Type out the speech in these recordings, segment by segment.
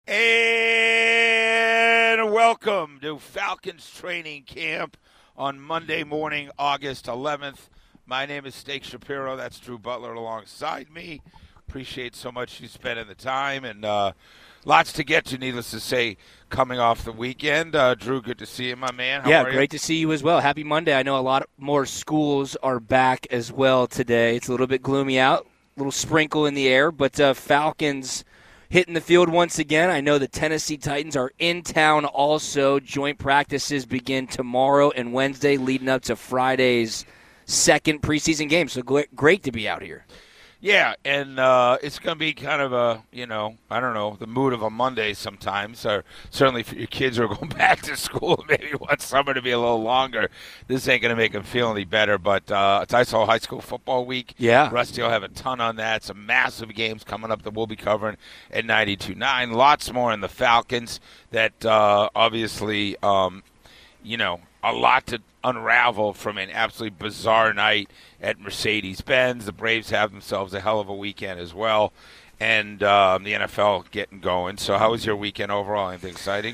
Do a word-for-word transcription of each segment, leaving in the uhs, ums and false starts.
And welcome to Falcons training camp on Monday morning, August eleventh. My name is Steak Shapiro. That's Drew Butler alongside me. Appreciate so much you spending the time, and uh, lots to get to, needless to say, coming off the weekend. Uh, Drew, good to see you, my man. How yeah, are great you? to see you as well. Happy Monday. I know a lot more schools are back as well today. It's a little bit gloomy out, a little sprinkle in the air, but uh, Falcons hitting the field once again. I know the Tennessee Titans are in town also. Joint practices begin tomorrow and Wednesday, leading up to Friday's second preseason game. So great to be out here. Yeah, and uh, it's going to be kind of a, you know, I don't know, the mood of a Monday sometimes, or certainly for your kids who are going back to school, maybe want summer to be a little longer. This ain't going to make them feel any better, but uh, it's Idaho High School Football Week. Yeah. Rusty will have a ton on that. Some massive games coming up that we'll be covering at ninety-two point nine. Lots more in the Falcons that uh, obviously, um, you know, a lot to unravel from an absolutely bizarre night at Mercedes-Benz. The Braves have themselves a hell of a weekend as well, and um, the N F L getting going. So how was your weekend overall? Anything exciting?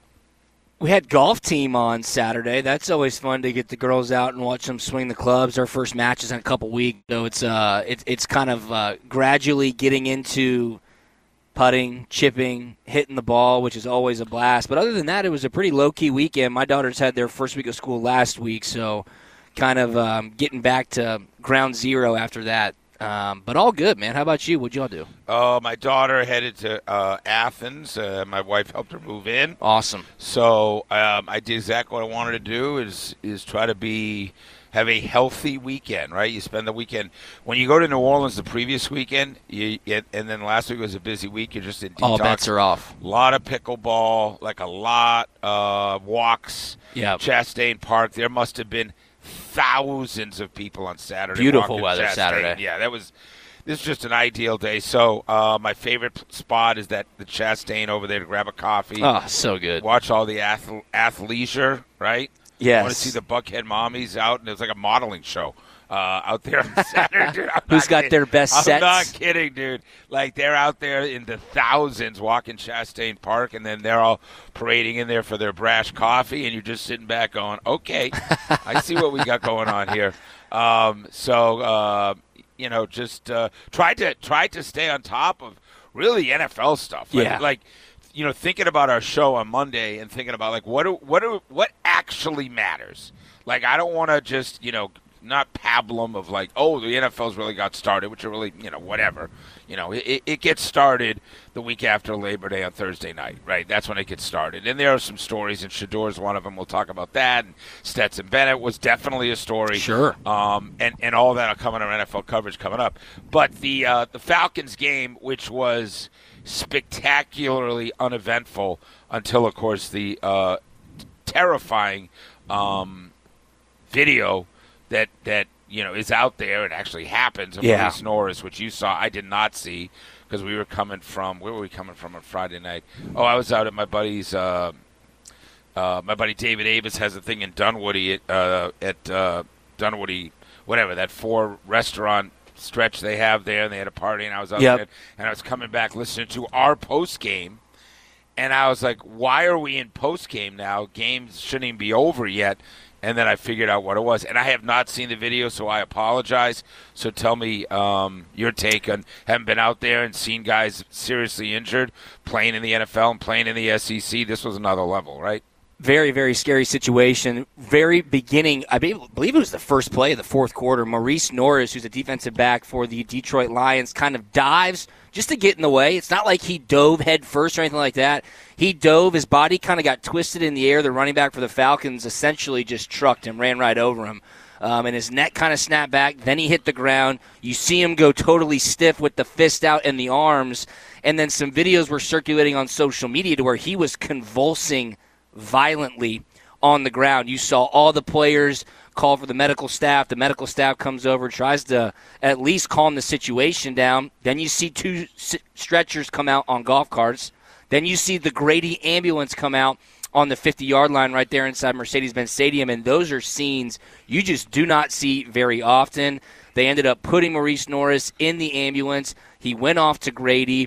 We had golf team on Saturday. That's always fun to get the girls out and watch them swing the clubs. Our first match is in a couple weeks, so it's uh, it's it's kind of uh, gradually getting into putting, chipping, hitting the ball, which is always a blast. But other than that, it was a pretty low-key weekend. My daughters had their first week of school last week, so kind of um, getting back to ground zero after that. Um, but all good, man. How about you? What'd y'all do? Uh, my daughter headed to uh, Athens. Uh, my wife helped her move in. Awesome. So um, I did exactly what I wanted to do is is try to be – have a healthy weekend, right? You spend the weekend. When you go to New Orleans the previous weekend, you, and then last week was a busy week, you're just in detox. All bets are off. A lot of pickleball, like a lot of walks. Yeah. Chastain Park. There must have been thousands of people on Saturday. Beautiful walking weather Chastain. Saturday. Yeah, that was – this is just an ideal day. So uh, my favorite spot is that the Chastain over there to grab a coffee. Oh, so good. Watch all the ath- athleisure, right? Yes. I want to see the Buckhead mommies out, and it's like a modeling show uh, out there on Saturday. Dude, Who's got kidding. their best I'm sets? I'm not kidding, dude. Like, they're out there in the thousands walking Chastain Park, and then they're all parading in there for their brash coffee, and you're just sitting back going, okay, I see what we got going on here. Um, so, uh, you know, just uh, try to try to stay on top of really N F L stuff. Like, yeah. Like, you know, thinking about our show on Monday and thinking about, like, what do, what do, what actually matters? Like, I don't want to just, you know, not pablum of, like, oh, the N F L's really got started, which are really, you know, whatever. You know, it, it gets started the week after Labor Day on Thursday night, right? That's when it gets started. And there are some stories, and Shador's one of them. We'll talk about that. And Stetson Bennett was definitely a story. Sure. Um, and, and all that will come in our N F L coverage coming up. But the uh, the Falcons game, which was spectacularly uneventful until, of course, the uh, terrifying um, video that that you know is out there and actually happens of yeah. Maurice Norris, which you saw. I did not see because we were coming from where were we coming from on Friday night? Oh, I was out at my buddy's. Uh, uh, my buddy David Avis has a thing in Dunwoody at, uh, at uh, Dunwoody, whatever that four restaurant stretch they have there, and they had a party, and I was out yep. there, and I was coming back listening to our post game, and I was like, why are we in post game now? Games shouldn't even be over yet. And then I figured out what it was, and I have not seen the video, so I apologize. So tell me um, your take on having been out there and seen guys seriously injured playing in the N F L and playing in the S E C. This was another level, right? Very, very scary situation. Very beginning, I believe it was the first play of the fourth quarter. Maurice Norris, who's a defensive back for the Detroit Lions, kind of dives just to get in the way. It's not like he dove head first or anything like that. He dove. His body kind of got twisted in the air. The running back for the Falcons essentially just trucked him, ran right over him. Um, and his neck kind of snapped back. Then he hit the ground. You see him go totally stiff with the fist out and the arms. And then some videos were circulating on social media to where he was convulsing violently on the ground. You saw all the players call for the medical staff. The medical staff comes over, tries to at least calm the situation down. Then you see two stretchers come out on golf carts. Then you see the Grady ambulance come out on the fifty-yard line right there inside Mercedes-Benz Stadium, and those are scenes you just do not see very often. They ended up putting Maurice Norris in the ambulance. He went off to Grady.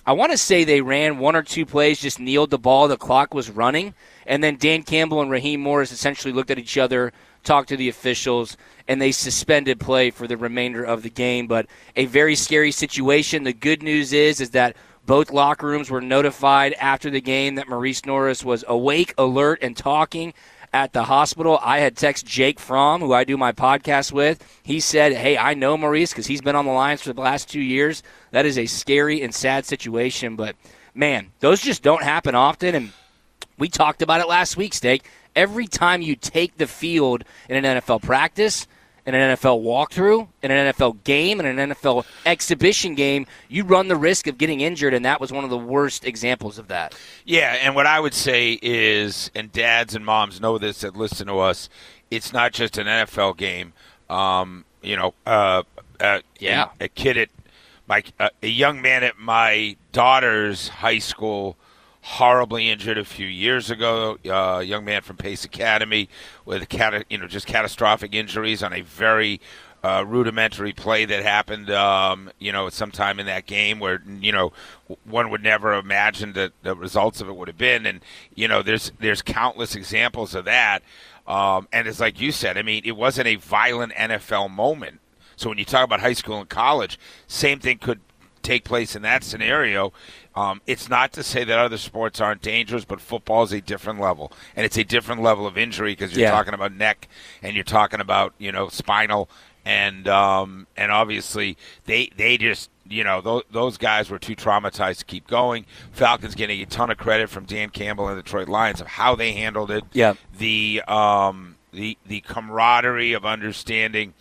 I want to say they ran one or two plays, just kneeled the ball, the clock was running, and then Dan Campbell and Raheem Morris essentially looked at each other, talked to the officials, and they suspended play for the remainder of the game. But a very scary situation. The good news is, is that both locker rooms were notified after the game that Maurice Norris was awake, alert, and talking at the hospital. I had texted Jake Fromm, who I do my podcast with. He said, hey, I know Maurice because he's been on the Lions for the last two years. That is a scary and sad situation. But, man, those just don't happen often. And we talked about it last week, Steak. Every time you take the field in an N F L practice, in an N F L walkthrough, in an N F L game, in an N F L exhibition game, you run the risk of getting injured, and that was one of the worst examples of that. Yeah, and what I would say is, and dads and moms know this that listen to us, it's not just an N F L game. Um, you know, uh, uh, yeah, a, a kid at my, uh, a young man at my daughter's high school horribly injured a few years ago. Uh, a young man from Pace Academy with cat- you know just catastrophic injuries on a very uh, rudimentary play that happened, um, you know, sometime in that game where you know one would never imagine that the results of it would have been. And you know, there's there's countless examples of that. Um, and it's like you said. I mean, it wasn't a violent N F L moment. So when you talk about high school and college, same thing could take place in that scenario. Um, it's not to say that other sports aren't dangerous, but football is a different level, and it's a different level of injury because you're yeah. talking about neck and you're talking about you know spinal, and um, and obviously they they just you know those, those guys were too traumatized to keep going. Falcons getting a ton of credit from Dan Campbell and the Detroit Lions of how they handled it. Yeah, the um, the the camaraderie of understanding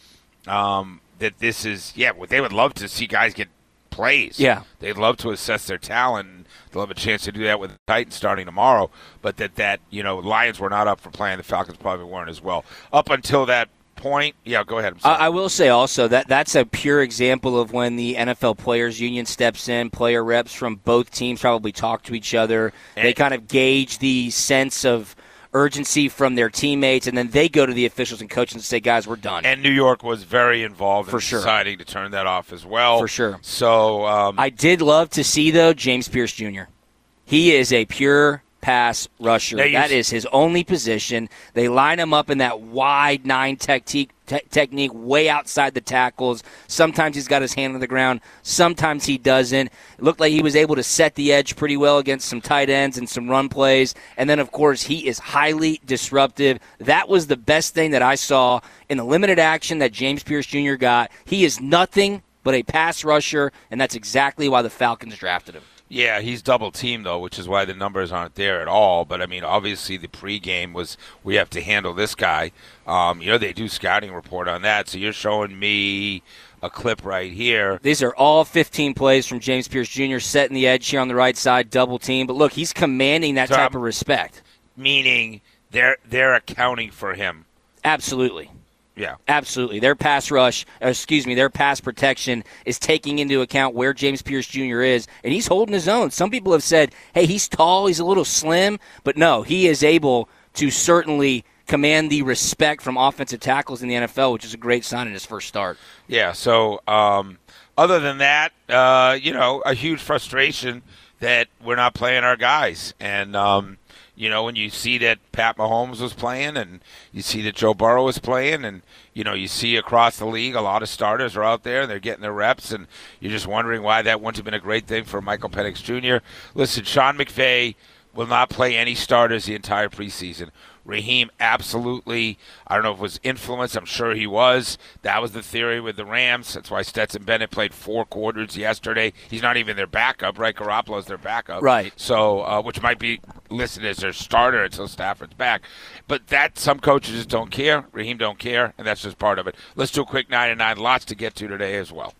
um, that this is yeah they would love to see guys get plays. Yeah. They'd love to assess their talent. They'll have a chance to do that with the Titans starting tomorrow. But that, that you know, Lions were not up for playing. The Falcons probably weren't as well. Up until that point, yeah, go ahead. I, I will say also that that's a pure example of when the N F L Players Union steps in. Player reps from both teams probably talk to each other. And they kind of gauge the sense of urgency from their teammates, and then they go to the officials and coaches and say, guys, we're done. And New York was very involved For in sure. deciding to turn that off as well. For sure. So um, I did love to see, though, James Pierce Junior He is a pure pass rusher. That is his only position. They line him up in that wide nine technique, te- technique way outside the tackles. Sometimes he's got his hand on the ground. Sometimes he doesn't. It looked like he was able to set the edge pretty well against some tight ends and some run plays. And then, of course, he is highly disruptive. That was the best thing that I saw in the limited action that James Pierce Junior got. He is nothing but a pass rusher, and that's exactly why the Falcons drafted him. Yeah, he's double teamed, though, which is why the numbers aren't there at all. But, I mean, obviously the pregame was we have to handle this guy. Um, you know, they do scouting report on that. So you're showing me a clip right here. These are all fifteen plays from James Pierce Junior setting the edge here on the right side, double team. But, look, he's commanding that so type I'm, of respect. Meaning they're they're accounting for him. Absolutely. Yeah. Absolutely. Their pass rush, excuse me, their pass protection is taking into account where James Pierce Junior is, and he's holding his own. Some people have said, hey, he's tall, he's a little slim, but no, he is able to certainly command the respect from offensive tackles in the N F L, which is a great sign in his first start. Yeah, so um, other than that, uh, you know, a huge frustration that we're not playing our guys. And, um, you know, when you see that Pat Mahomes was playing and you see that Joe Burrow was playing and, you know, you see across the league a lot of starters are out there and they're getting their reps and you're just wondering why that wouldn't have been a great thing for Michael Penix Junior Listen, Sean McVay will not play any starters the entire preseason. Raheem absolutely, I don't know if it was influence, I'm sure he was. That was the theory with the Rams. That's why Stetson Bennett played four quarters yesterday. He's not even their backup, right? Garoppolo's their backup. Right. So, uh, which might be listed as their starter until Stafford's back. But that, some coaches just don't care. Raheem don't care, and that's just part of it. Let's do a quick nine and nine. Lots to get to today as well.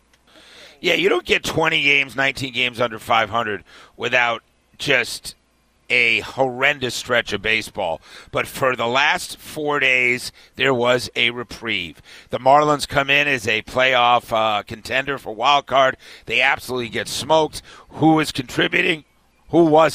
Yeah, you don't get twenty games, nineteen games under five hundred without just a horrendous stretch of baseball. But for the last four days, there was a reprieve. The Marlins come in as a playoff uh, contender for wild card. They absolutely get smoked. Who is contributing? Who wasn't?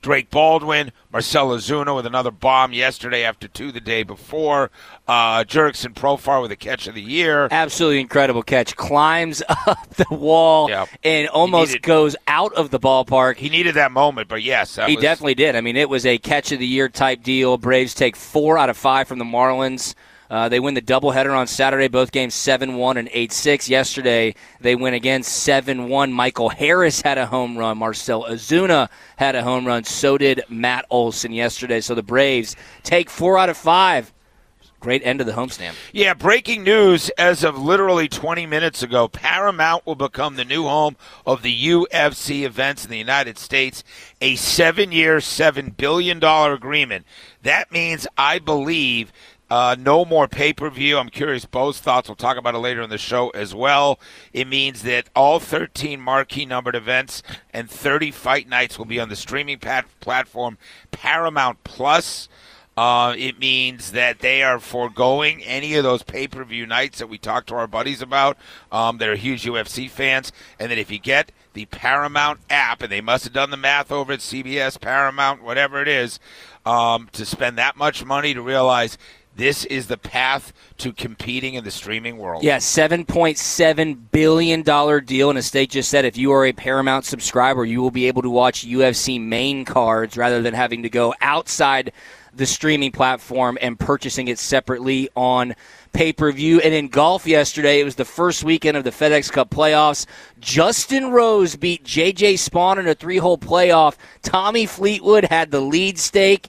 Drake Baldwin, Marcell Ozuna with another bomb yesterday after two the day before. Uh, Jurickson Profar with a catch of the year. Absolutely incredible catch. Climbs up the wall yep. and almost needed, goes out of the ballpark. He needed that moment, but yes. That he was, definitely did. I mean, it was a catch of the year type deal. Braves take four out of five from the Marlins. Uh, they win the doubleheader on Saturday, both games seven one and eight six. Yesterday, they win again seven one. Michael Harris had a home run. Marcell Ozuna had a home run. So did Matt Olson yesterday. So the Braves take four out of five. Great end of the homestand. Yeah, breaking news as of literally twenty minutes ago. Paramount will become the new home of the U F C events in the United States. A seven-year, seven billion dollars agreement. That means, I believe, Uh, no more pay-per-view. I'm curious Bo's thoughts. We'll talk about it later in the show as well. It means that all thirteen marquee numbered events and thirty fight nights will be on the streaming pat- platform Paramount Plus. Uh, it means that they are foregoing any of those pay-per-view nights that we talked to our buddies about um, that are huge U F C fans, and that if you get the Paramount app, and they must have done the math over at C B S, Paramount, whatever it is, um, to spend that much money to realize this is the path to competing in the streaming world. Yeah, seven point seven billion dollars deal. And as State just said, if you are a Paramount subscriber, you will be able to watch U F C main cards rather than having to go outside the streaming platform and purchasing it separately on pay-per-view. And in golf yesterday, it was the first weekend of the FedEx Cup playoffs. Justin Rose beat J J Spawn in a three-hole playoff. Tommy Fleetwood had the lead stake.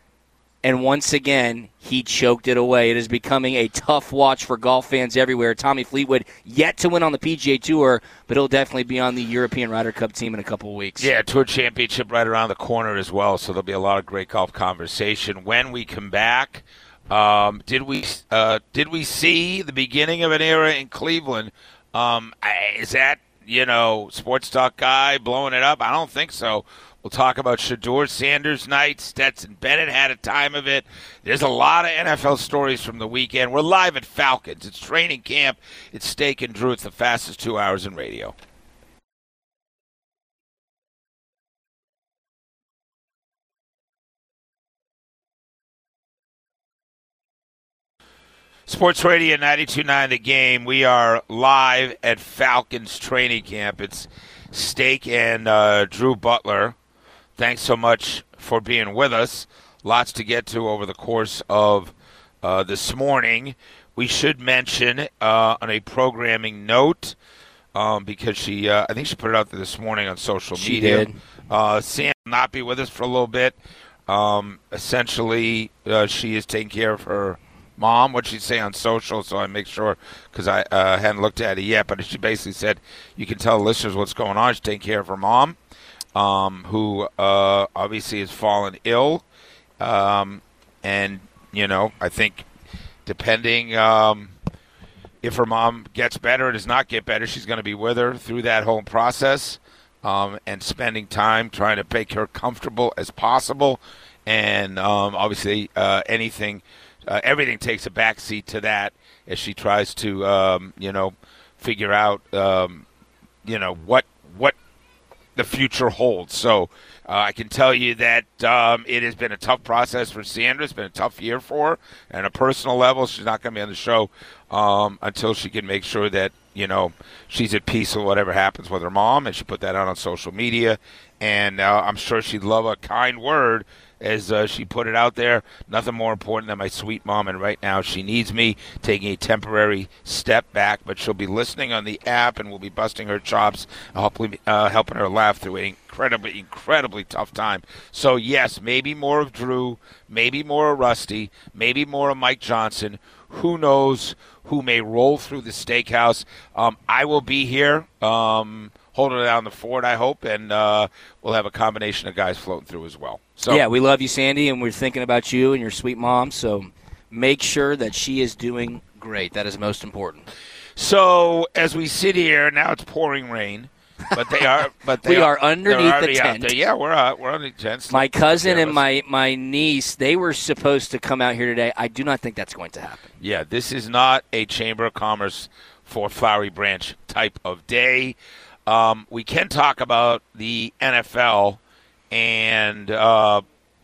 And once again, he choked it away. It is becoming a tough watch for golf fans everywhere. Tommy Fleetwood yet to win on the P G A Tour, but he'll definitely be on the European Ryder Cup team in a couple of weeks. Yeah, Tour Championship right around the corner as well, so there'll be a lot of great golf conversation. When we come back, um, did we uh, did we see the beginning of an era in Cleveland? Um, is that, you know, sports talk guy blowing it up? I don't think so. We'll talk about Shedeur Sanders' night. Stetson Bennett had a time of it. There's a lot of N F L stories from the weekend. We're live at Falcons. It's training camp. It's Steak and Drew. It's the fastest two hours in radio. Sports Radio ninety-two point nine The Game. We are live at Falcons training camp. It's Steak and uh, Drew Butler. Thanks so much for being with us. Lots to get to over the course of uh, this morning. We should mention uh, on a programming note, um, because she, uh, I think she put it out there this morning on social she media. Did. Uh, Sam will not be with us for a little bit. Um, essentially, uh, she is taking care of her mom, what she'd say on social, so I make sure, because I uh, hadn't looked at it yet, but she basically said, you can tell the listeners what's going on. She's taking care of her mom. Um, who uh, obviously has fallen ill. Um, and, you know, I think depending um, if her mom gets better or does not get better, she's going to be with her through that whole process um, and spending time trying to make her comfortable as possible. And um, obviously uh, anything, uh, everything takes a backseat to that as she tries to, um, you know, figure out, um, you know, what what the future holds. So uh, I can tell you that um, it has been a tough process for Sandra. It's been a tough year for her. And on a personal level, she's not going to be on the show um, until she can make sure that, you know, she's at peace with whatever happens with her mom. And she put that out on social media. And uh, I'm sure she'd love a kind word as uh, she put it out there. Nothing more important than my sweet mom, and right now she needs me, taking a temporary step back, but she'll be listening on the app, and we'll be busting her chops, hopefully uh, helping her laugh through an incredibly, incredibly tough time. So, yes, maybe more of Drew, maybe more of Rusty, maybe more of Mike Johnson. Who knows who may roll through the steakhouse. Um, I will be here. Um holding it down the fort, I hope, and uh, we'll have a combination of guys floating through as well. So yeah, we love you, Sandy, and we're thinking about you and your sweet mom, so make sure that she is doing great. That is most important. So as we sit here, now it's pouring rain, but they are. But they we are, are underneath the tent. Yeah, we're out. We're underneath the tent. My cousin and my, my niece, they were supposed to come out here today. I do not think that's going to happen. Yeah, this is not a Chamber of Commerce for Flowery Branch type of day. Um, we can talk about the N F L And uh,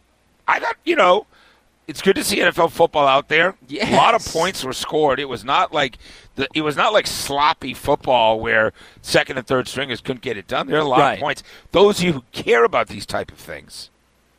I got, you know, it's good to see N F L football out there. Yes. A lot of points were scored. It was not like the, it was not like sloppy football where second and third stringers couldn't get it done. There are a lot Right. of points. Those of you who care about these type of things,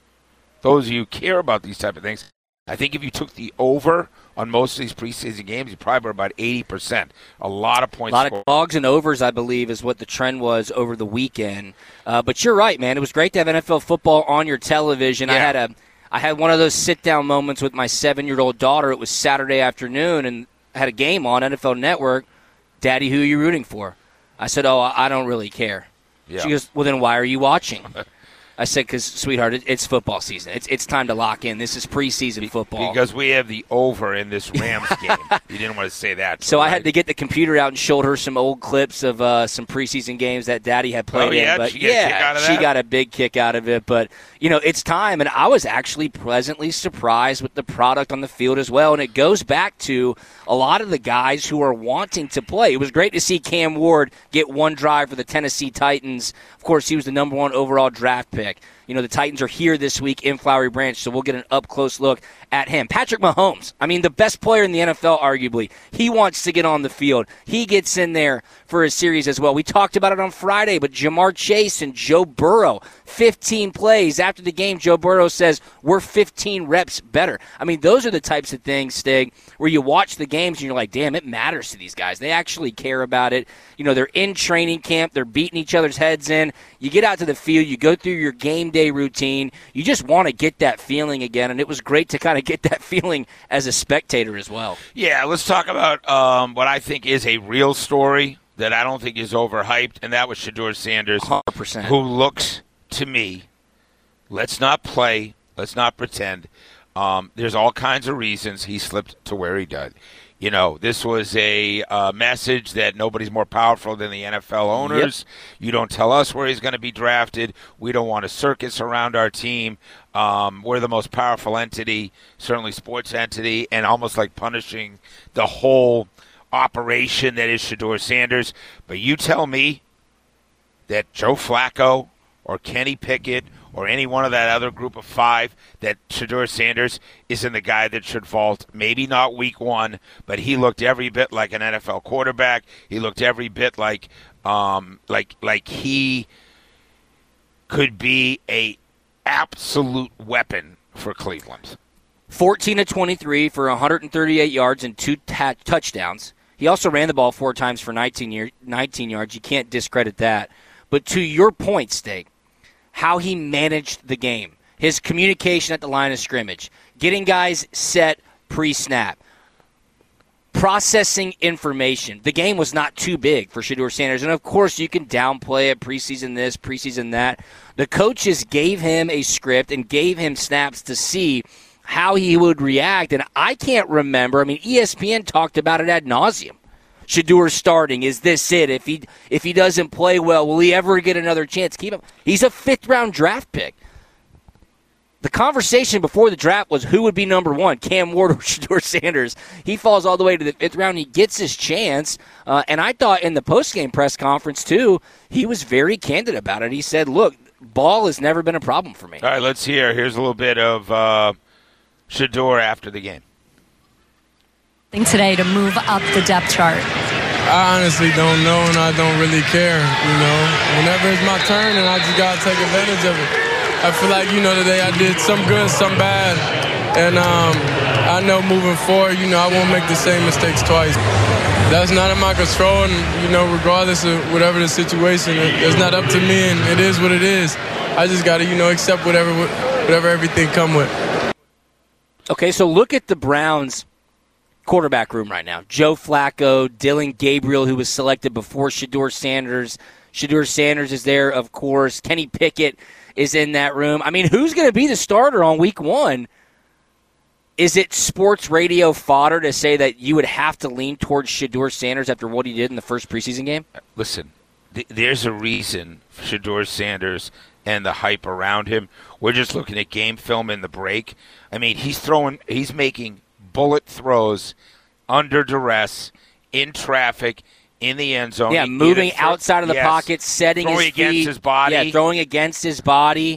those of you who care about these type of things, I think if you took the over on most of these preseason games, you probably were about eighty percent. A lot of points A lot scored. of dogs and overs, I believe, is what the trend was over the weekend. Uh, but you're right, man. It was great to have N F L football on your television. Yeah. I had a, I had one of those sit-down moments with my seven-year-old daughter. It was Saturday afternoon, and I had a game on N F L Network. Daddy, who are you rooting for? I said, oh, I don't really care. Yeah. She goes, well, then why are you watching? I said, because, sweetheart, it, it's football season. It's it's time to lock in. This is preseason football. Because we have the over in this Rams game. You didn't want to say that. So right? I had to get the computer out and showed her some old clips of uh, some preseason games that Daddy had played Oh, yeah? in. But Did she get a yeah, kick out of she that? got a big kick out of it. But, you know, it's time. And I was actually pleasantly surprised with the product on the field as well. And it goes back to a lot of the guys who are wanting to play. It was great to see Cam Ward get one drive for the Tennessee Titans. Of course, he was the number one overall draft pick. You know, the Titans are here this week in Flowery Branch, so we'll get an up-close look at him. Patrick Mahomes, I mean, the best player in the N F L, arguably. He wants to get on the field. He gets in there for a series as well. We talked about it on Friday, but Jamar Chase and Joe Burrow, fifteen plays. After the game, Joe Burrow says, we're fifteen reps better. I mean, those are the types of things, Stig, where you watch the games and you're like, damn, it matters to these guys. They actually care about it. You know, they're in training camp. They're beating each other's heads in. You get out to the field. You go through your game day routine. You just want to get that feeling again, and it was great to kind of get that feeling as a spectator as well. Yeah, let's talk about um, what I think is a real story that I don't think is overhyped, and that was Shedeur Sanders, one hundred percent. who looks to me, let's not play, let's not pretend. Um, there's all kinds of reasons he slipped to where he did. You know, this was a uh, message that nobody's more powerful than the N F L owners. Yep. You don't tell us where he's going to be drafted. We don't want a circus around our team. Um, we're the most powerful entity, certainly sports entity, and almost like punishing the whole operation that is Shedeur Sanders. But you tell me that Joe Flacco or Kenny Pickett or any one of that other group of five, that Shedeur Sanders isn't the guy that should vault. Maybe not week one, but he looked every bit like an N F L quarterback. He looked every bit like um, like like he could be a absolute weapon for Cleveland. fourteen to twenty-three for one hundred thirty-eight yards and two ta- touchdowns. He also ran the ball four times for nineteen, year, nineteen yards. You can't discredit that. But to your point, Steak, how he managed the game, his communication at the line of scrimmage, getting guys set pre-snap, processing information. The game was not too big for Shedeur Sanders. And, of course, you can downplay it, preseason this, preseason that. The coaches gave him a script and gave him snaps to see how he would react. And I can't remember. I mean, E S P N talked about it ad nauseum. Shedeur starting. Is this it? If he if he doesn't play well, will he ever get another chance? Keep him. He's a fifth-round draft pick. The conversation before the draft was who would be number one, Cam Ward or Shedeur Sanders. He falls all the way to the fifth round. He gets his chance. Uh, and I thought in the postgame press conference, too, he was very candid about it. He said, look, ball has never been a problem for me. All right, let's hear. Here's a little bit of uh, Shedeur after the game. Today to move up the depth chart? I honestly don't know, and I don't really care, you know. Whenever it's my turn, and I just got to take advantage of it. I feel like, you know, today I did some good, some bad, and um, I know moving forward, you know, I won't make the same mistakes twice. That's not in my control, and, you know, regardless of whatever the situation, it, it's not up to me, and it is what it is. I just got to, you know, accept whatever, whatever everything come with. Okay, so look at the Browns' quarterback room right now. Joe Flacco, Dylan Gabriel, who was selected before Shedeur Sanders. Shedeur Sanders is there, of course. Kenny Pickett is in that room. I mean, who's going to be the starter on week one? Is it sports radio fodder to say that you would have to lean towards Shedeur Sanders after what he did in the first preseason game? Listen, th- there's a reason for Shedeur Sanders and the hype around him. We're just looking at game film in the break. I mean, he's throwing, he's making bullet throws under duress, in traffic, in the end zone. Yeah, He- moving either throw- outside of the yes, pocket, setting throwing his feet. against his body. Yeah, throwing against his body.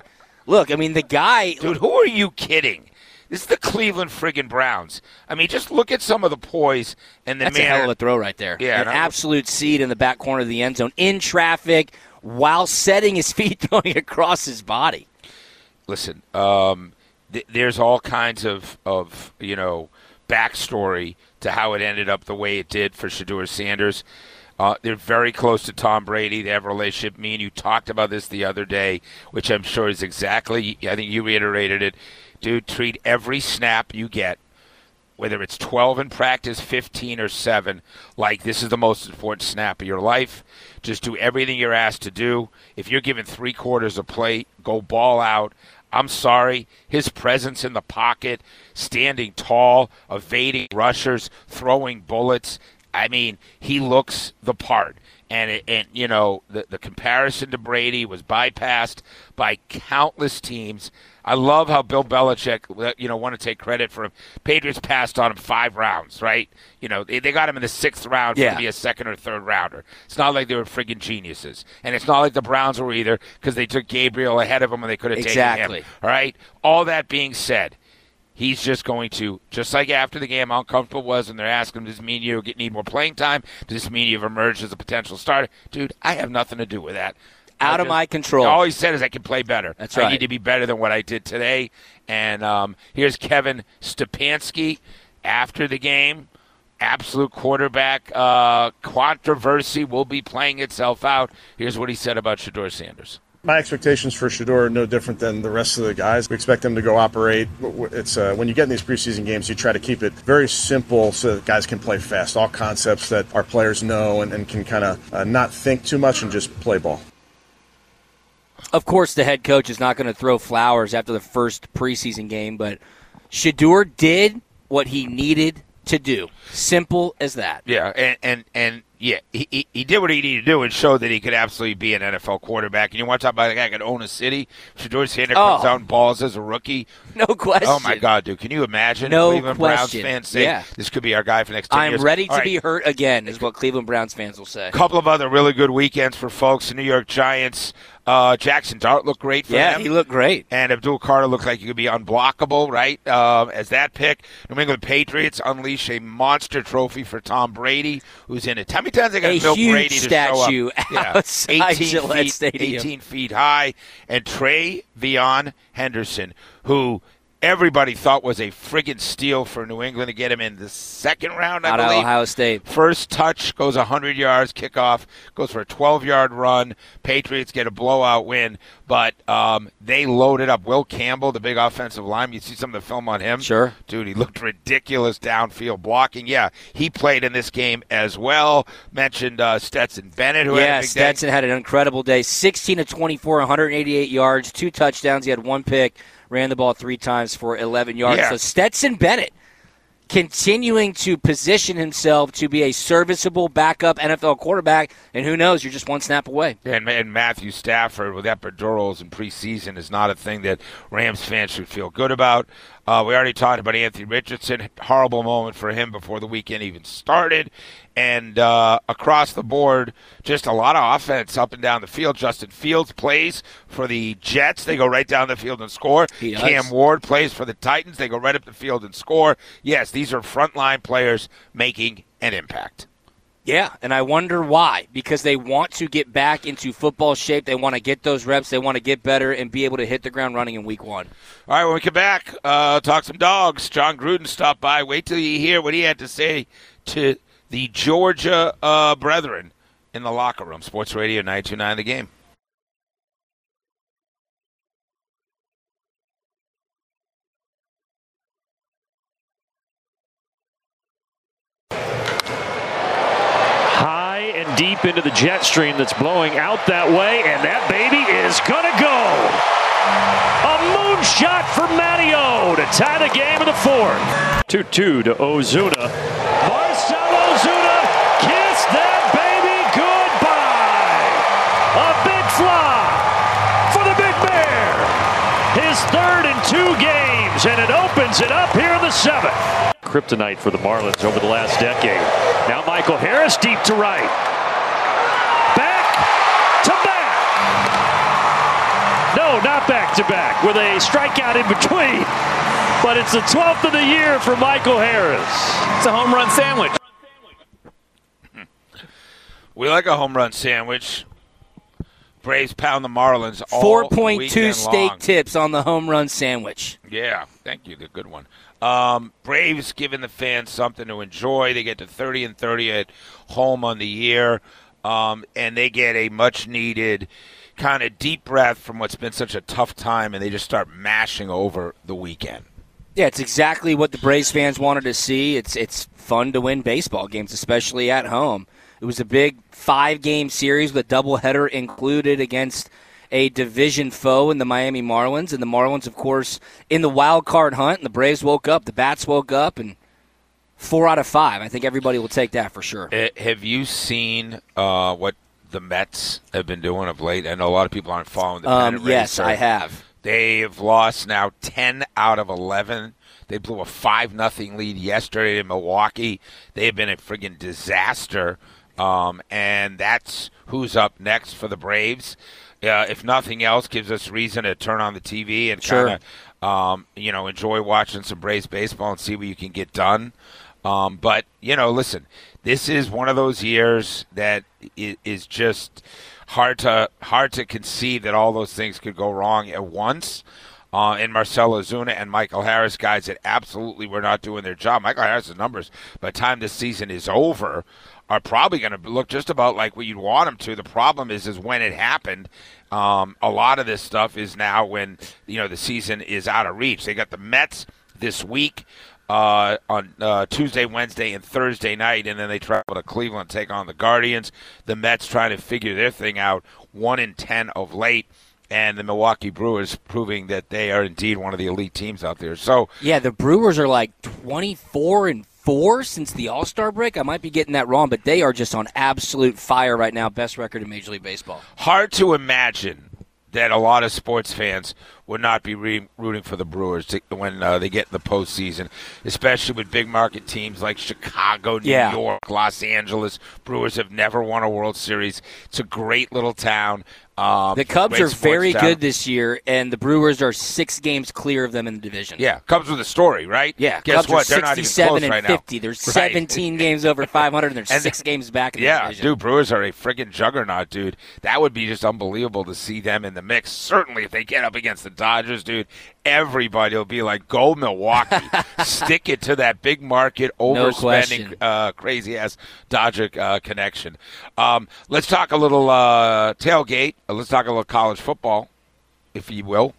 Look, I mean, the guy. Dude, who are you kidding? This is the Cleveland friggin' Browns. I mean, just look at some of the poise and the That's manner. a hell of a throw right there. Yeah, An no, absolute seed in the back corner of the end zone, in traffic, while setting his feet going across his body. Listen, um, th- there's all kinds of, of, you know, backstory to how it ended up the way it did for Shedeur Sanders. Uh, they're very close to Tom Brady. They have a relationship. Me and you talked about this the other day, which I'm sure is exactly, I think you reiterated it. Dude, treat every snap you get, whether it's twelve in practice, fifteen, or seven, like this is the most important snap of your life. Just do everything you're asked to do. If you're given three quarters of play, go ball out. I'm sorry, his presence in the pocket, standing tall, evading rushers, throwing bullets, I mean, he looks the part. And, it, and you know, the, the comparison to Brady was bypassed by countless teams. I love how Bill Belichick, you know, want to take credit for him. Patriots passed on him five rounds, right? You know, they, they got him in the sixth round yeah. to be a second or third rounder. It's not like they were friggin' geniuses. And it's not like the Browns were either, because they took Gabriel ahead of him and they could have exactly. taken him. All right? All that being said, he's just going to, just like after the game, how uncomfortable it was when they're asking him, does this mean you need more playing time? Does this mean you've emerged as a potential starter? Dude, I have nothing to do with that. Out of my control. All he said is I can play better. That's right. I need to be better than what I did today. And um, here's Kevin Stefanski after the game. Absolute quarterback uh, controversy will be playing itself out. Here's what he said about Shedeur Sanders. My expectations for Shedeur are no different than the rest of the guys. We expect them to go operate. It's uh, when you get in these preseason games, you try to keep it very simple so that guys can play fast. All concepts that our players know and, and can kind of uh, not think too much and just play ball. Of course, the head coach is not going to throw flowers after the first preseason game, but Shedeur did what he needed to do. Simple as that. Yeah, and and, and yeah, he, he he did what he needed to do and showed that he could absolutely be an N F L quarterback. And you want to talk about a guy that could own a city? Shedeur Sanders Oh. comes out and balls as a rookie. No question. Oh, my God, dude. Can you imagine No Cleveland Browns question. fans say Yeah. this could be our guy for the next ten I'm years? ready to All right. be hurt again, is what Cleveland Browns fans will say. A couple of other really good weekends for folks. The New York Giants. Uh, Jackson Dart looked great for yeah, them. he looked great. And Abdul Carter looked like he could be unblockable, right, uh, as that pick. New England Patriots unleash a monster trophy for Tom Brady, who's in it. How many times they got A Bill huge Brady to statue show up? outside eighteen Gillette feet, Stadium. eighteen feet high. And Trey Vion Henderson, who everybody thought was a friggin' steal for New England to get him in the second round, I Out of believe. Ohio State. First touch goes one hundred yards, kickoff goes for a twelve-yard run. Patriots get a blowout win, but um, they loaded up. Will Campbell, the big offensive lineman, you see some of the film on him? Sure. Dude, he looked ridiculous downfield blocking. Yeah, he played in this game as well. Mentioned uh, Stetson Bennett, who yeah, had a big Stetson day. had an incredible day. sixteen to twenty-four, one hundred eighty-eight yards, two touchdowns. He had one pick, ran the ball three times for eleven yards. Yeah. So Stetson Bennett continuing to position himself to be a serviceable backup N F L quarterback, and who knows, you're just one snap away. And, and Matthew Stafford with epidurals in preseason is not a thing that Rams fans should feel good about. Uh, we already talked about Anthony Richardson. Horrible moment for him before the weekend even started. And uh, across the board, just a lot of offense up and down the field. Justin Fields plays for the Jets. They go right down the field and score. He does. Cam Ward plays for the Titans. They go right up the field and score. Yes, these are frontline players making an impact. Yeah, and I wonder why. Because they want to get back into football shape. They want to get those reps. They want to get better and be able to hit the ground running in week one. All right, when we come back, uh, talk some dogs. John Gruden stopped by. Wait till you hear what he had to say to the Georgia uh, brethren in the locker room. Sports Radio nine two nine The Game. High and deep into the jet stream that's blowing out that way, and that baby is gonna go. A moonshot for Matteo to tie the game in the fourth. two two to Ozuna. Marcell Ozuna, kiss that baby goodbye. A big fly for the Big Bear. His third in two games, and it opens it up here in the seventh. Kryptonite for the Marlins over the last decade. Now Michael Harris deep to right. Back to back. No, not back-to-back, with a strikeout in between. But it's the twelfth of the year for Michael Harris. It's a home run sandwich. We like a home run sandwich. Braves pound the Marlins all four point two weekend steak long. tips on the home run sandwich. Yeah, thank you. The good one. Um, Braves giving the fans something to enjoy. They get to thirty and thirty at home on the year, um, and they get a much-needed kind of deep breath from what's been such a tough time, and they just start mashing over the weekend. Yeah, it's exactly what the Braves fans wanted to see. It's it's fun to win baseball games, especially at home. It was a big five-game series with a doubleheader included against a division foe in the Miami Marlins. And the Marlins, of course, in the wild card hunt. And the Braves woke up, the Bats woke up, and four out of five. I think everybody will take that for sure. Uh, have you seen uh, what the Mets have been doing of late? I know a lot of people aren't following the Um, pennant yes, race. I have. They have lost now ten out of eleven. They blew a five nothing lead yesterday in Milwaukee. They have been a friggin' disaster. Um, and that's who's up next for the Braves. Uh, if nothing else, gives us reason to turn on the T V and Sure. kind of, um, you know, enjoy watching some Braves baseball and see what you can get done. Um, but, you know, listen, this is one of those years that is just hard to hard to conceive that all those things could go wrong at once. Uh, and Marcell Ozuna and Michael Harris, guys that absolutely were not doing their job. Michael Harris's numbers, by the time this season is over, are probably going to look just about like what you'd want them to. The problem is, is when it happened, um, a lot of this stuff is now when, you know, the season is out of reach. They got the Mets this week uh, on uh, Tuesday, Wednesday, and Thursday night, and then they travel to Cleveland, take on the Guardians. The Mets trying to figure their thing out, one in ten of late. And the Milwaukee Brewers proving that they are indeed one of the elite teams out there. So Yeah, the Brewers are like twenty-four and four since the All-Star break. I might be getting that wrong, but they are just on absolute fire right now. Best record in Major League Baseball. hard to imagine that a lot of sports fans would not be re- rooting for the Brewers to, when uh, they get in the postseason, especially with big market teams like Chicago, New Yeah. York, Los Angeles. Brewers have never won a World Series. It's a great little town. Um, The Cubs great are sports very town. good this year, and the Brewers are six games clear of them in the division. Yeah, Cubs with a story, right? Yeah, Guess Cubs what? are They're not even sixty-seven close and right fifty. now. They're Right. seventeen games over five hundred, and they're And six the- games back in the Yeah, division. dude, Brewers are a friggin' juggernaut, dude. That would be just unbelievable to see them in the mix. Certainly if they get up against the Dodgers, dude, everybody will be like, go Milwaukee. Stick it to that big market, overspending, question. uh, crazy-ass Dodger uh, connection. Um, let's talk a little uh, tailgate. Uh, let's talk a little college football, if you will.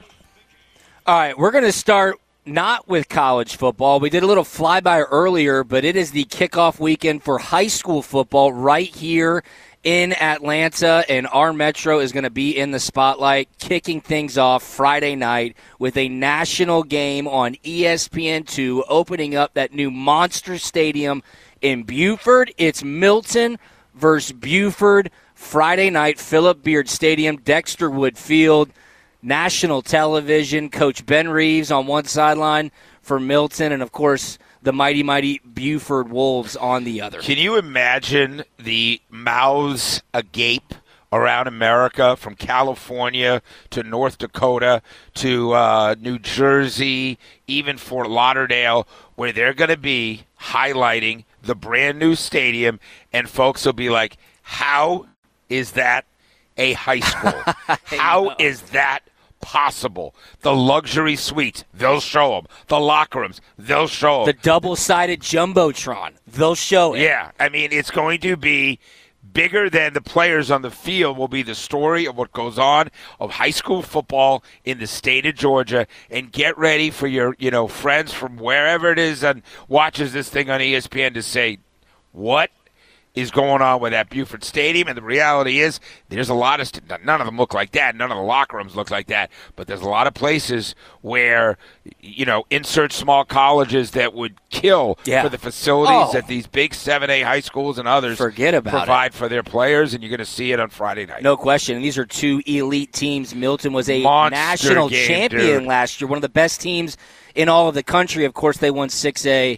All right, we're going to start not with college football. We did a little flyby earlier, but it is the kickoff weekend for high school football right here in Atlanta, and our Metro is going to be in the spotlight, kicking things off Friday night with a national game on E S P N two, opening up that new monster stadium in Buford. It's Milton versus Buford Friday night, Philip Beard Stadium, Dexter Wood Field. National television, Coach Ben Reeves on one sideline for Milton, and, of course, the mighty, mighty Buford Wolves on the other. Can you imagine the mouths agape around America, from California to North Dakota to uh, New Jersey, even Fort Lauderdale, where they're going to be highlighting the brand new stadium, and folks will be like, how is that a high school? How is that possible? The luxury suites, they'll show them. The locker rooms, they'll show them. The double-sided Jumbotron, they'll show it. Yeah, I mean, it's going to be bigger than the players on the field. Will be the story of what goes on of high school football in the state of Georgia. And get ready for your, you know, friends from wherever it is and watches this thing on E S P N to say, what is going on with that Buford Stadium? And the reality is there's a lot of st- none of them look like that. None of the locker rooms look like that. But there's a lot of places where, you know, insert small colleges that would kill Yeah. for the facilities Oh. that these big seven A high schools and others Forget about provide for their players, and you're going to see it on Friday night. No question. And these are two elite teams. Milton was a Monster national game, champion dude. last year, one of the best teams in all of the country. Of course, they won six A.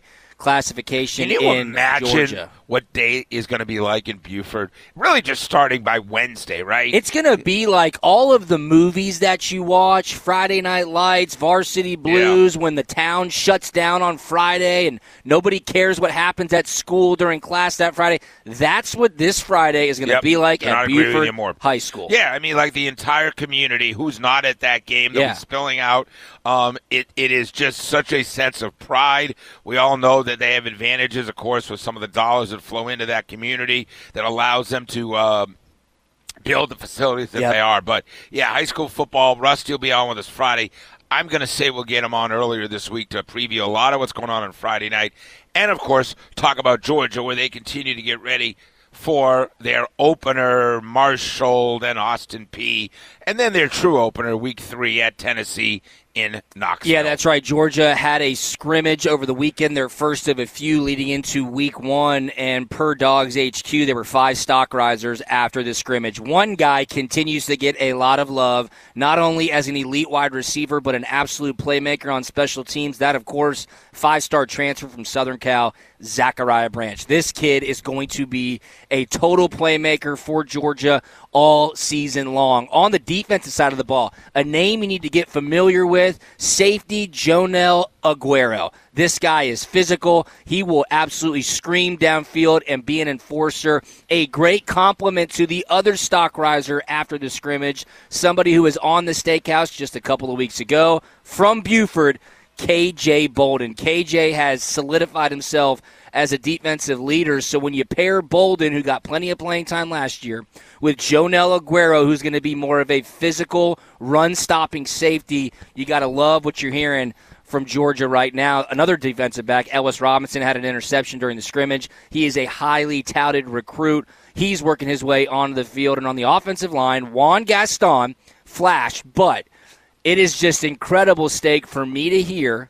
classification Can you in imagine Georgia. what day is going to be like in Buford? Really just starting by Wednesday, right? It's going to be like all of the movies that you watch, Friday Night Lights, Varsity Blues, yeah. when the town shuts down on Friday and nobody cares what happens at school during class that Friday. That's what this Friday is going to yep. be like at Buford High School. Yeah, I mean, like the entire community who's not at that game that yeah. was spilling out, um, it, it is just such a sense of pride. We all know that they have advantages, of course, with some of the dollars that flow into that community that allows them to um, build the facilities that yep. they are. But, yeah, high school football, Rusty will be on with us Friday. I'm going to say we'll get him on earlier this week to preview a lot of what's going on on Friday night. And, of course, talk about Georgia, where they continue to get ready for their opener, Marshall, then Austin Peay, and then their true opener, week three at Tennessee in Knoxville. Yeah, that's right. Georgia had a scrimmage over the weekend, their first of a few leading into week one, and per Dogs H Q, there were five stock risers after the scrimmage. One guy continues to get a lot of love, not only as an elite wide receiver, but an absolute playmaker on special teams. That, of course, five-star transfer from Southern Cal, Zachariah Branch. This kid is going to be a total playmaker for Georgia all season long. On the defensive side of the ball, a name you need to get familiar with, safety Jonel Aguero. This guy is physical. He will absolutely scream downfield and be an enforcer. A great compliment to the other stock riser after the scrimmage, somebody who was on the steakhouse just a couple of weeks ago from Buford, K J Bolden. K J has solidified himself as a defensive leader, so when you pair Bolden, who got plenty of playing time last year, with Jonel Aguero, who's going to be more of a physical, run-stopping safety, you got to love what you're hearing from Georgia right now. Another defensive back, Ellis Robinson, had an interception during the scrimmage. He is a highly touted recruit. He's working his way onto the field, and on the offensive line, Juan Gaston, flash, but it is just incredible stake for me to hear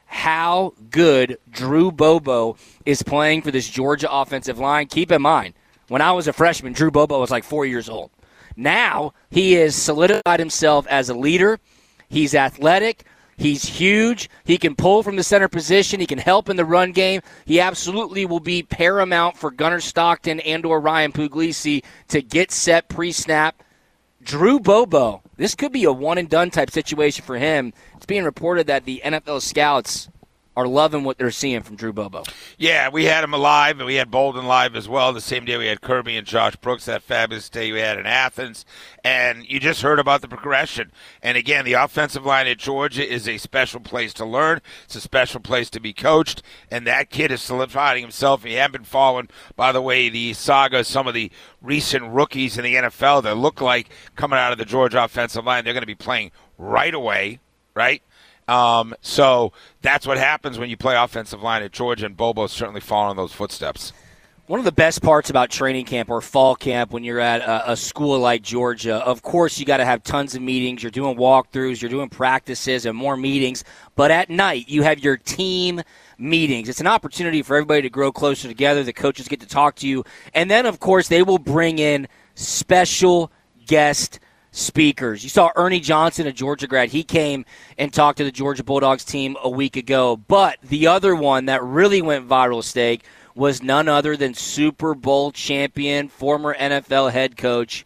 how good Drew Bobo is playing for this Georgia offensive line. Keep in mind, when I was a freshman, Drew Bobo was like four years old. Now he has solidified himself as a leader. He's athletic. He's huge. He can pull from the center position. He can help in the run game. He absolutely will be paramount for Gunnar Stockton and or Ryan Puglisi to get set pre-snap. Drew Bobo, this could be a one-and-done type situation for him. It's being reported that the N F L scouts are loving what they're seeing from Drew Bobo. Yeah, we had him alive, and we had Bolden live as well. The same day we had Kirby and Josh Brooks, that fabulous day we had in Athens. And you just heard about the progression. And, again, the offensive line at Georgia is a special place to learn. It's a special place to be coached. And that kid is solidifying himself. He hadn't been following, by the way, the saga of some of the recent rookies in the N F L that look like coming out of the Georgia offensive line. They're going to be playing right away, right? Um, so that's what happens when you play offensive line at Georgia, and Bobo's certainly following those footsteps. One of the best parts about training camp or fall camp when you're at a, a school like Georgia, of course you got to have tons of meetings. You're doing walkthroughs, you're doing practices and more meetings. But at night you have your team meetings. It's an opportunity for everybody to grow closer together. The coaches get to talk to you. And then, of course, they will bring in special guest speakers. You saw Ernie Johnson, a Georgia grad. He came and talked to the Georgia Bulldogs team a week ago. But the other one that really went viral, Steak, was none other than Super Bowl champion, former N F L head coach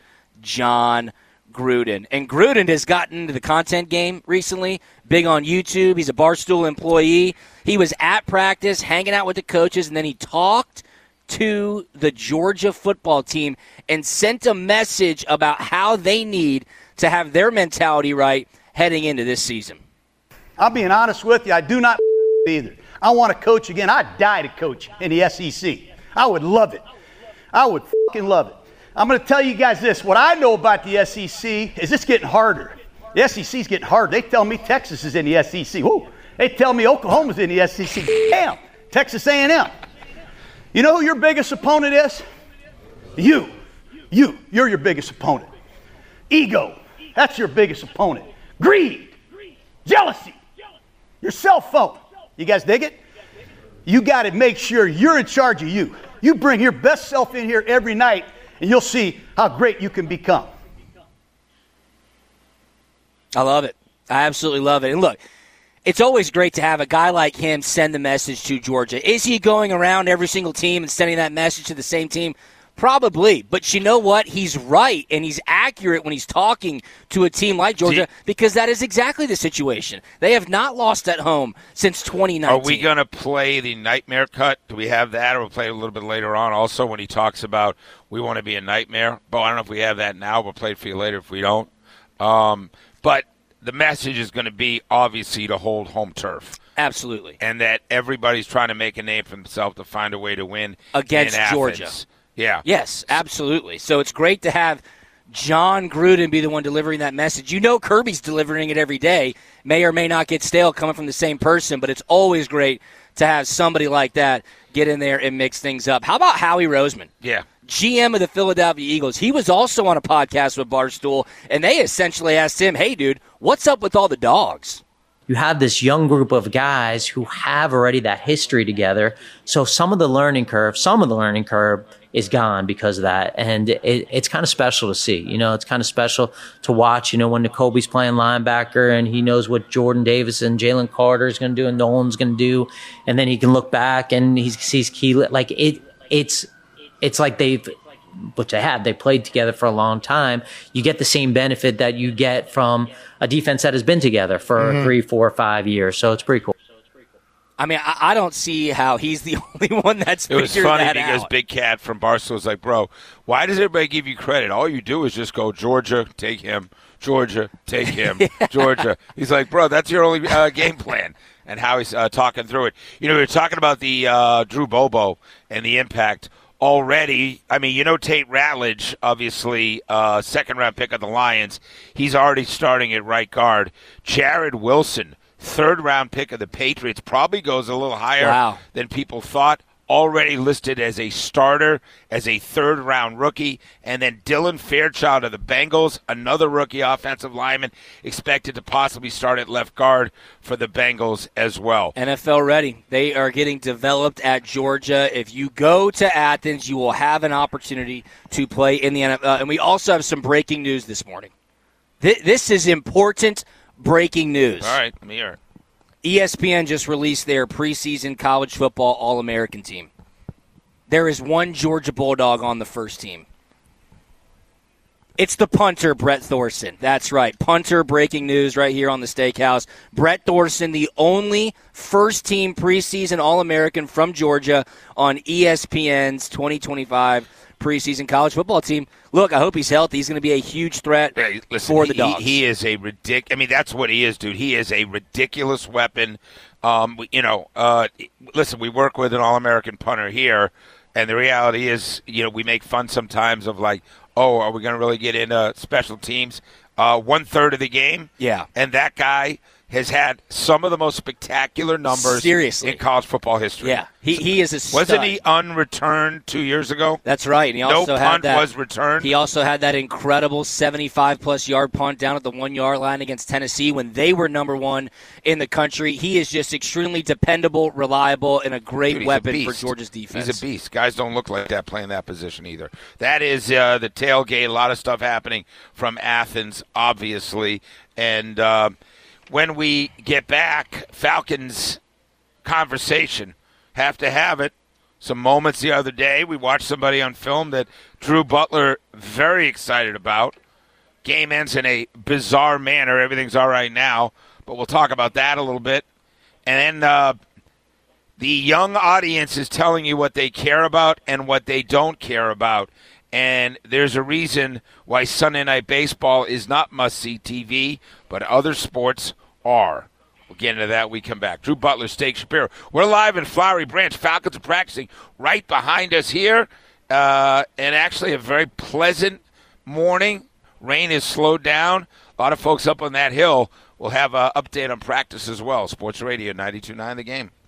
Jon Gruden. And Gruden has gotten into the content game recently, big on YouTube. He's a Barstool employee. He was at practice, hanging out with the coaches, and then he talked to the Georgia football team and sent a message about how they need to have their mentality right heading into this season. I'll be honest with you, I do not either. I want to coach again. I'd die to coach in the S E C. I would love it. I would fucking love it. I'm going to tell you guys this. What I know about the S E C is it's getting harder. The S E C is getting harder. They tell me Texas is in the S E C. Whoa. They tell me Oklahoma's in the S E C. Damn, Texas A and M. You know who your biggest opponent is? You. You. You're your biggest opponent. Ego. That's your biggest opponent. Greed. Jealousy. Your cell phone. You guys dig it? You got to make sure you're in charge of you. You bring your best self in here every night, and you'll see how great you can become. I love it. I absolutely love it. And look, It's always great to have a guy like him send the message to Georgia. Is he going around every single team and sending that message to the same team? Probably. But you know what? He's right, and he's accurate when he's talking to a team like Georgia because that is exactly the situation. They have not lost at home since twenty nineteen. Are we going to play the nightmare cut? Do we have that, or we'll play it a little bit later on also when he talks about we want to be a nightmare? Bo, I don't know if we have that now. We'll play it for you later if we don't. Um, but the message is going to be, obviously, to hold home turf. Absolutely. And that everybody's trying to make a name for themselves to find a way to win against in Georgia. Athens. Yeah. Yes, absolutely. So it's great to have John Gruden be the one delivering that message. You know Kirby's delivering it every day. May or may not get stale coming from the same person, but it's always great to have somebody like that get in there and mix things up. How about Howie Roseman? Yeah. G M of the Philadelphia Eagles. He was also on a podcast with Barstool, and they essentially asked him, hey, dude, what's up with all the dogs? You have this young group of guys who have already that history together. So some of the learning curve, some of the learning curve is gone because of that. And it, it's kind of special to see. You know, it's kind of special to watch, you know, when Nakobe's playing linebacker and he knows what Jordan Davis and Jalen Carter is going to do and Nolan's going to do. And then he can look back and he sees key. Like it, it's, it's like they've, which they have, they played together for a long time. You get the same benefit that you get from a defense that has been together for mm-hmm. three, four, five years. So it's pretty cool. I mean, I, I don't see how he's the only one that's figured that out. It was funny because out. Big Cat from Barstool was like, bro, why does everybody give you credit? All you do is just go, Georgia, take him. Georgia, take him. yeah. Georgia. He's like, bro, that's your only uh, game plan. And how he's uh, talking through it. You know, we were talking about the uh, Drew Bobo and the impact already. I mean, you know, Tate Ratledge, obviously, uh, second-round pick of the Lions. He's already starting at right guard. Jared Wilson, third-round pick of the Patriots, probably goes a little higher wow. than people thought. Already listed as a starter, as a third-round rookie. And then Dylan Fairchild of the Bengals, another rookie offensive lineman, expected to possibly start at left guard for the Bengals as well. N F L ready. They are getting developed at Georgia. If you go to Athens, you will have an opportunity to play in the N F L. And we also have some breaking news this morning. This is important breaking news. All right, let me hear it. E S P N just released their preseason college football All-American team. There is one Georgia Bulldog on the first team. It's the punter, Brett Thorson. That's right. Punter, breaking news right here on the Steakhouse. Brett Thorson, the only first-team preseason All-American from Georgia on E S P N's twenty twenty-five preseason college football team. Look, I hope he's healthy. He's going to be a huge threat yeah, listen, for the he, Dogs. He is a ridiculous. I mean, that's what he is, dude. He is a ridiculous weapon. Um, you know, uh, listen, we work with an All-American punter here, and the reality is, you know, we make fun sometimes of like, oh, are we going to really get into special teams? Uh, one third of the game, yeah, and that guy has had some of the most spectacular numbers Seriously. in college football history. Yeah, he he is a stud. Wasn't he unreturned two years ago? That's right. And he also no had punt that, was returned. He also had that incredible seventy-five plus yard punt down at the one-yard line against Tennessee when they were number one in the country. He is just extremely dependable, reliable, and a great Dude, weapon a for Georgia's defense. He's a beast. Guys don't look like that playing that position either. That is uh, the tailgate. A lot of stuff happening from Athens, obviously. And uh, when we get back, Falcons conversation. Have to have it. Some moments the other day. We watched somebody on film that Drew Butler very excited about. Game ends in a bizarre manner. Everything's all right now, but we'll talk about that a little bit. And then uh, the young audience is telling you what they care about and what they don't care about. And there's a reason why Sunday Night Baseball is not must-see T V, but other sports are. We'll get into that when we come back. Drew Butler, Steak Shapiro. We're live in Flowery Branch. Falcons are practicing right behind us here. Uh, and actually a very pleasant morning. Rain has slowed down. A lot of folks up on that hill will have an update on practice as well. Sports Radio ninety-two point nine The Game.